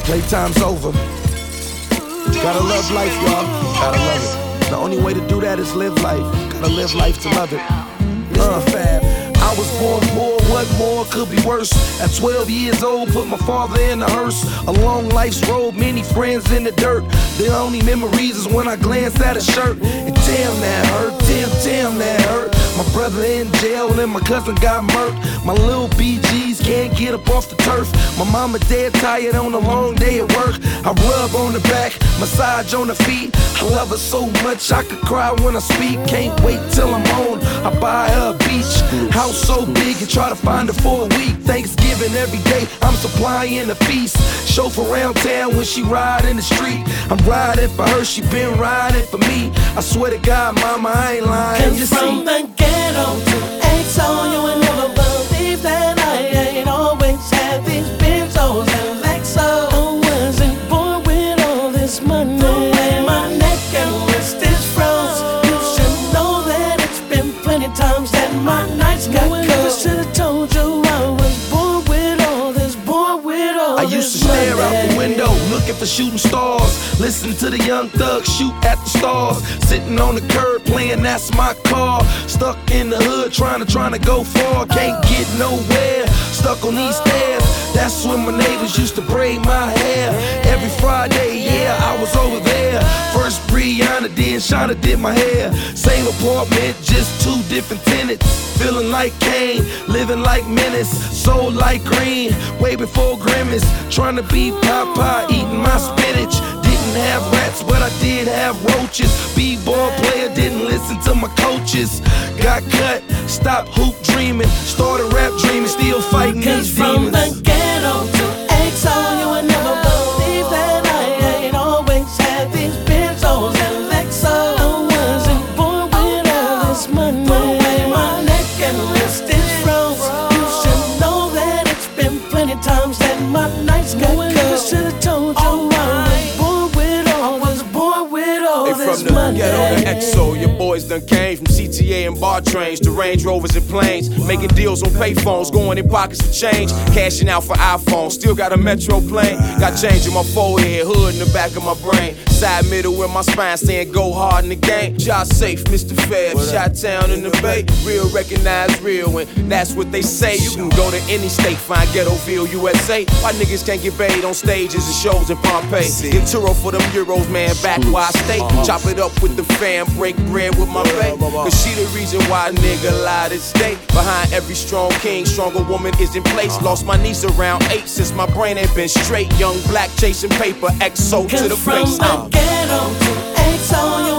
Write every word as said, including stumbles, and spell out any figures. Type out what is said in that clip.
Playtime's over. Gotta love life, y'all. Gotta love it. The only way to do that is live life. Gotta live life to love it. Uh, fab. I was born poor, what more could be worse? At twelve years old, put my father in a hearse. A long life's road, many friends in the dirt. The only memories is when I glance at a shirt. And damn that hurt, damn, damn that hurt. My brother in jail and my cousin got murked. My little B Gs can't get up off the turf. My mama dead tired on a long day at work. I rub on the back, massage on the feet. I love her so much I could cry when I speak. Can't wait till I'm on, I buy her a beach house so big and try to find her for a week. Thanksgiving every day, I'm supplying a feast. Chauffeur around town when she ride in the street. I'm riding for her, she been riding for me. I swear to God, mama, I ain't lying. Cause from the ghetto to X O, you would never believe that I ain't always had these benzos and Lexos. I wasn't born with all this money. The way my neck and wrist is froze, you should know that it's been plenty times that my nights got cold. I should've told you I was born with all this, born with all I this used to stare money. out the window, looking for shooting stars. Listen to the young thugs shoot at the stars. Sitting on the curb playing That's My Car. Stuck in the hood trying to, trying to go far. Can't get nowhere, stuck on these stairs. That's when my neighbors used to braid my hair. Every Friday, yeah, I was over there. First Brianna, then Shauna did my hair. Same apartment, just two different tenants. Feeling like Kane, living like Menace. Soul like green, way before Grimace. Trying to be Popeye, eating my spinach. Didn't have rats, but I did have roaches. B-ball player, didn't listen to my coaches. Got cut, stopped hoop dreaming. Started rap dreaming, still fighting Cause these from demons. the ghetto to X O, you would never believe that I ain't always had these benzos and Lexos. I wasn't born with all this money. The way my neck and wrist is froze, you should know that it's been plenty times that my nights got cold. I should've told you I was born with all this, born with all Hey, this from the money. ghetto to X O, your boys done came from C T A and bar trains to Range Rovers and planes, making deals on payphones, going in pockets for change, cashing out for iPhones. Still got a metro plane, got change in my forehead, hood in the back of my brain, side middle where my spine saying go hard in the game. Job safe, Mister Fab, Shot Town in the Bay, real recognize real, and that's what they say. You can go to any state, find Ghettoville, U S A. Why niggas can't get paid on stages and shows in Pompeii? Get Turo for them euros, man, back where I stay. Chop it up with the fam, break bread with my bae. Cause she the reason why a nigga lie to stay. Behind every strong king, stronger woman is in place. Lost my niece around eight since my brain ain't been straight. Young black chasing paper, X O to the Cause from face. the ghetto to X O, you